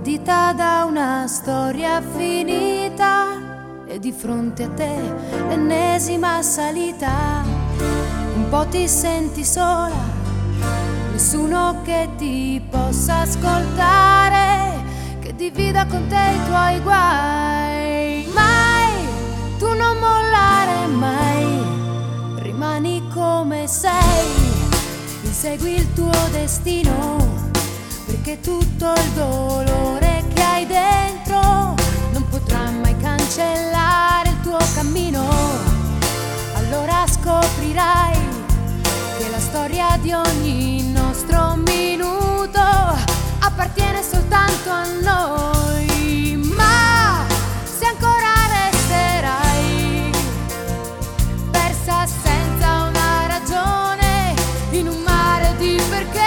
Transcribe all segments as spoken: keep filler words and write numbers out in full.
tradita da una storia finita e di fronte a te l'ennesima salita. Un po' ti senti sola, nessuno che ti possa ascoltare, che divida con te i tuoi guai. Mai, tu non mollare mai, rimani come sei, insegui il tuo destino, perché tutto il dolore che hai dentro non potrà mai cancellare il tuo cammino. Allora scoprirai che la storia di ogni nostro minuto appartiene soltanto a noi. Ma se ancora resterai persa senza una ragione in un mare di perché,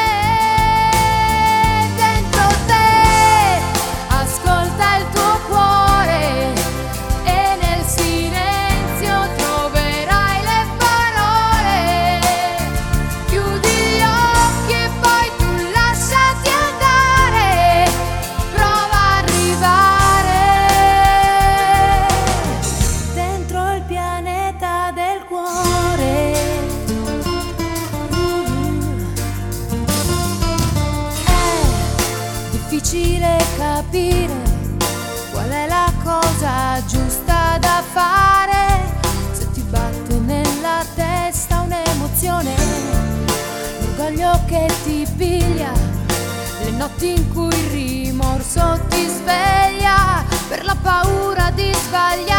difficile capire qual è la cosa giusta da fare, se ti batte nella testa un'emozione, l'orgoglio che ti piglia, le notti in cui il rimorso ti sveglia per la paura di sbagliare.